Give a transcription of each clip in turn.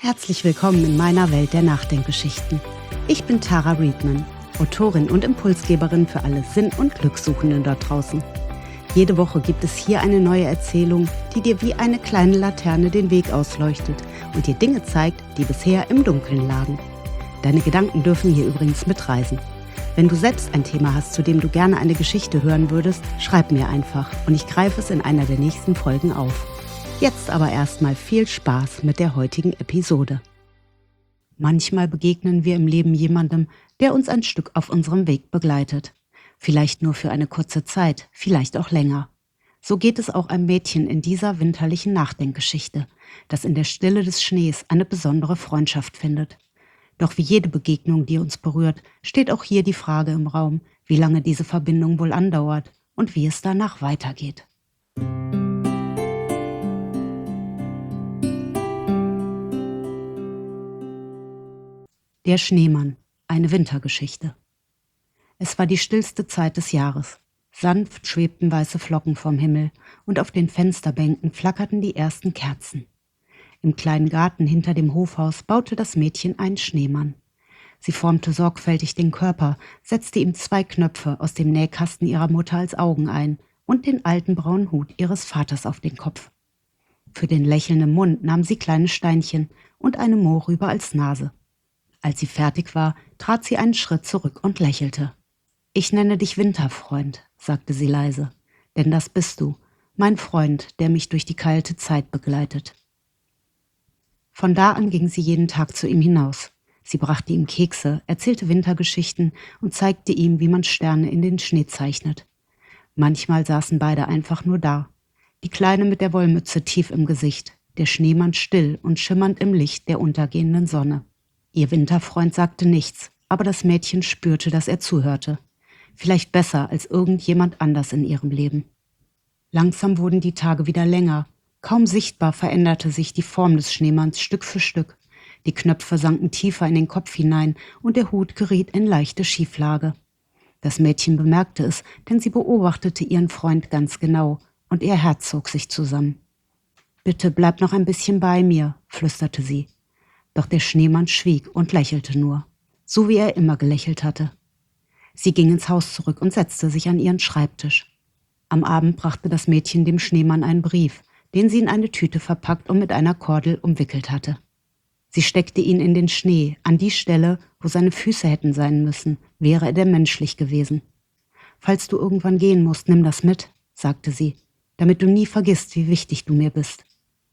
Herzlich willkommen in meiner Welt der Nachdenkgeschichten. Ich bin Tara Readman, Autorin und Impulsgeberin für alle Sinn- und Glückssuchenden dort draußen. Jede Woche gibt es hier eine neue Erzählung, die dir wie eine kleine Laterne den Weg ausleuchtet und dir Dinge zeigt, die bisher im Dunkeln lagen. Deine Gedanken dürfen hier übrigens mitreisen. Wenn du selbst ein Thema hast, zu dem du gerne eine Geschichte hören würdest, schreib mir einfach und ich greife es in einer der nächsten Folgen auf. Jetzt aber erstmal viel Spaß mit der heutigen Episode. Manchmal begegnen wir im Leben jemandem, der uns ein Stück auf unserem Weg begleitet. Vielleicht nur für eine kurze Zeit, vielleicht auch länger. So geht es auch einem Mädchen in dieser winterlichen Nachdenkgeschichte, das in der Stille des Schnees eine besondere Freundschaft findet. Doch wie jede Begegnung, die uns berührt, steht auch hier die Frage im Raum, wie lange diese Verbindung wohl andauert und wie es danach weitergeht. Der Schneemann, eine Wintergeschichte. Es war die stillste Zeit des Jahres. Sanft schwebten weiße Flocken vom Himmel und auf den Fensterbänken flackerten die ersten Kerzen. Im kleinen Garten hinter dem Hofhaus baute das Mädchen einen Schneemann. Sie formte sorgfältig den Körper, setzte ihm 2 Knöpfe aus dem Nähkasten ihrer Mutter als Augen ein und den alten braunen Hut ihres Vaters auf den Kopf. Für den lächelnden Mund nahm sie kleine Steinchen und eine Mohrrübe als Nase. Als sie fertig war, trat sie einen Schritt zurück und lächelte. »Ich nenne dich Winterfreund«, sagte sie leise, »denn das bist du, mein Freund, der mich durch die kalte Zeit begleitet.« Von da an ging sie jeden Tag zu ihm hinaus. Sie brachte ihm Kekse, erzählte Wintergeschichten und zeigte ihm, wie man Sterne in den Schnee zeichnet. Manchmal saßen beide einfach nur da. Die Kleine mit der Wollmütze tief im Gesicht, der Schneemann still und schimmernd im Licht der untergehenden Sonne. Ihr Winterfreund sagte nichts, aber das Mädchen spürte, dass er zuhörte. Vielleicht besser als irgendjemand anders in ihrem Leben. Langsam wurden die Tage wieder länger. Kaum sichtbar veränderte sich die Form des Schneemanns Stück für Stück. Die Knöpfe sanken tiefer in den Kopf hinein und der Hut geriet in leichte Schieflage. Das Mädchen bemerkte es, denn sie beobachtete ihren Freund ganz genau und ihr Herz zog sich zusammen. »Bitte bleib noch ein bisschen bei mir«, flüsterte sie. Doch der Schneemann schwieg und lächelte nur, so wie er immer gelächelt hatte. Sie ging ins Haus zurück und setzte sich an ihren Schreibtisch. Am Abend brachte das Mädchen dem Schneemann einen Brief, den sie in eine Tüte verpackt und mit einer Kordel umwickelt hatte. Sie steckte ihn in den Schnee, an die Stelle, wo seine Füße hätten sein müssen, wäre er denn menschlich gewesen. »Falls du irgendwann gehen musst, nimm das mit«, sagte sie, »damit du nie vergisst, wie wichtig du mir bist.«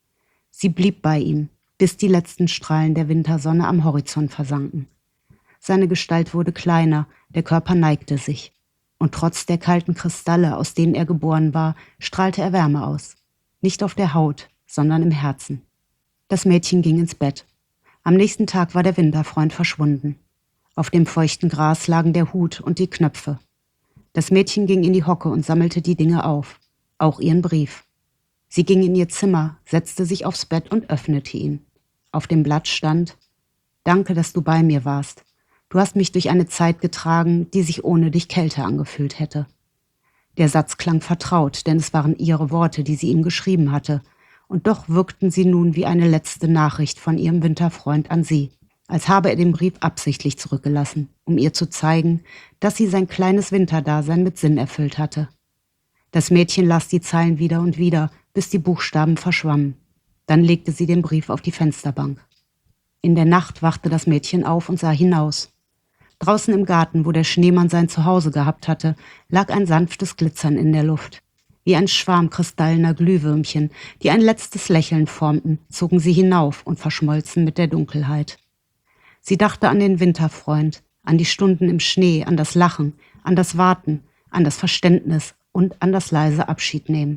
Sie blieb bei ihm, bis die letzten Strahlen der Wintersonne am Horizont versanken. Seine Gestalt wurde kleiner, der Körper neigte sich. Und trotz der kalten Kristalle, aus denen er geboren war, strahlte er Wärme aus. Nicht auf der Haut, sondern im Herzen. Das Mädchen ging ins Bett. Am nächsten Tag war der Winterfreund verschwunden. Auf dem feuchten Gras lagen der Hut und die Knöpfe. Das Mädchen ging in die Hocke und sammelte die Dinge auf, auch ihren Brief. Sie ging in ihr Zimmer, setzte sich aufs Bett und öffnete ihn. Auf dem Blatt stand: »Danke, dass du bei mir warst. Du hast mich durch eine Zeit getragen, die sich ohne dich kälter angefühlt hätte.« Der Satz klang vertraut, denn es waren ihre Worte, die sie ihm geschrieben hatte. Und doch wirkten sie nun wie eine letzte Nachricht von ihrem Winterfreund an sie, als habe er den Brief absichtlich zurückgelassen, um ihr zu zeigen, dass sie sein kleines Winterdasein mit Sinn erfüllt hatte. Das Mädchen las die Zeilen wieder und wieder, bis die Buchstaben verschwammen. Dann legte sie den Brief auf die Fensterbank. In der Nacht wachte das Mädchen auf und sah hinaus. Draußen im Garten, wo der Schneemann sein Zuhause gehabt hatte, lag ein sanftes Glitzern in der Luft. Wie ein Schwarm kristallener Glühwürmchen, die ein letztes Lächeln formten, zogen sie hinauf und verschmolzen mit der Dunkelheit. Sie dachte an den Winterfreund, an die Stunden im Schnee, an das Lachen, an das Warten, an das Verständnis und an das leise Abschiednehmen.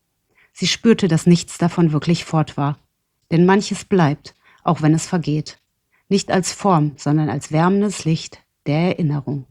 Sie spürte, dass nichts davon wirklich fort war. Denn manches bleibt, auch wenn es vergeht. Nicht als Form, sondern als wärmendes Licht der Erinnerung.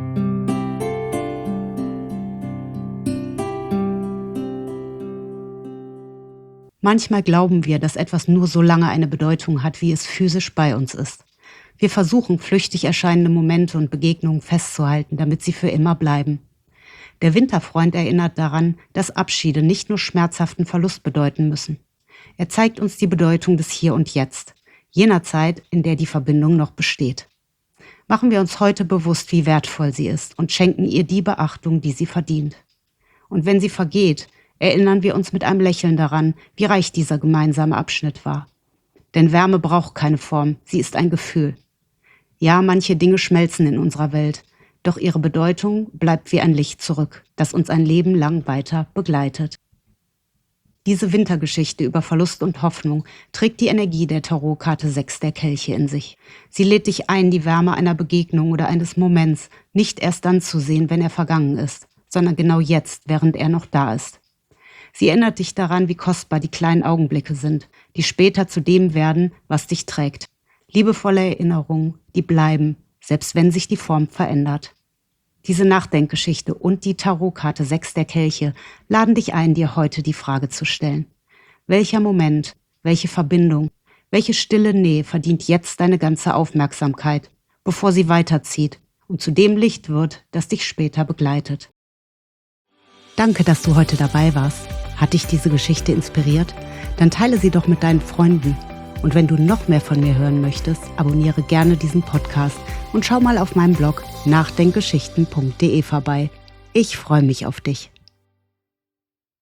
Manchmal glauben wir, dass etwas nur so lange eine Bedeutung hat, wie es physisch bei uns ist. Wir versuchen, flüchtig erscheinende Momente und Begegnungen festzuhalten, damit sie für immer bleiben. Der Winterfreund erinnert daran, dass Abschiede nicht nur schmerzhaften Verlust bedeuten müssen. Er zeigt uns die Bedeutung des Hier und Jetzt. jener Zeit, in der die Verbindung noch besteht. Machen wir uns heute bewusst, wie wertvoll sie ist und schenken ihr die Beachtung, die sie verdient. Und wenn sie vergeht, erinnern wir uns mit einem Lächeln daran, wie reich dieser gemeinsame Abschnitt war. Denn Wärme braucht keine Form, sie ist ein Gefühl. Ja, manche Dinge schmelzen in unserer Welt, doch ihre Bedeutung bleibt wie ein Licht zurück, das uns ein Leben lang weiter begleitet. Diese Wintergeschichte über Verlust und Hoffnung trägt die Energie der Tarotkarte 6 der Kelche in sich. Sie lädt dich ein, die Wärme einer Begegnung oder eines Moments nicht erst dann zu sehen, wenn er vergangen ist, sondern genau jetzt, während er noch da ist. Sie erinnert dich daran, wie kostbar die kleinen Augenblicke sind, die später zu dem werden, was dich trägt. Liebevolle Erinnerungen, die bleiben, selbst wenn sich die Form verändert. Diese Nachdenkgeschichte und die Tarotkarte 6 der Kelche laden dich ein, dir heute die Frage zu stellen. Welcher Moment, welche Verbindung, welche stille Nähe verdient jetzt deine ganze Aufmerksamkeit, bevor sie weiterzieht und zu dem Licht wird, das dich später begleitet? Danke, dass du heute dabei warst. Hat dich diese Geschichte inspiriert? Dann teile sie doch mit deinen Freunden. Und wenn du noch mehr von mir hören möchtest, abonniere gerne diesen Podcast und schau mal auf meinem Blog nachdenkgeschichten.de vorbei. Ich freue mich auf dich.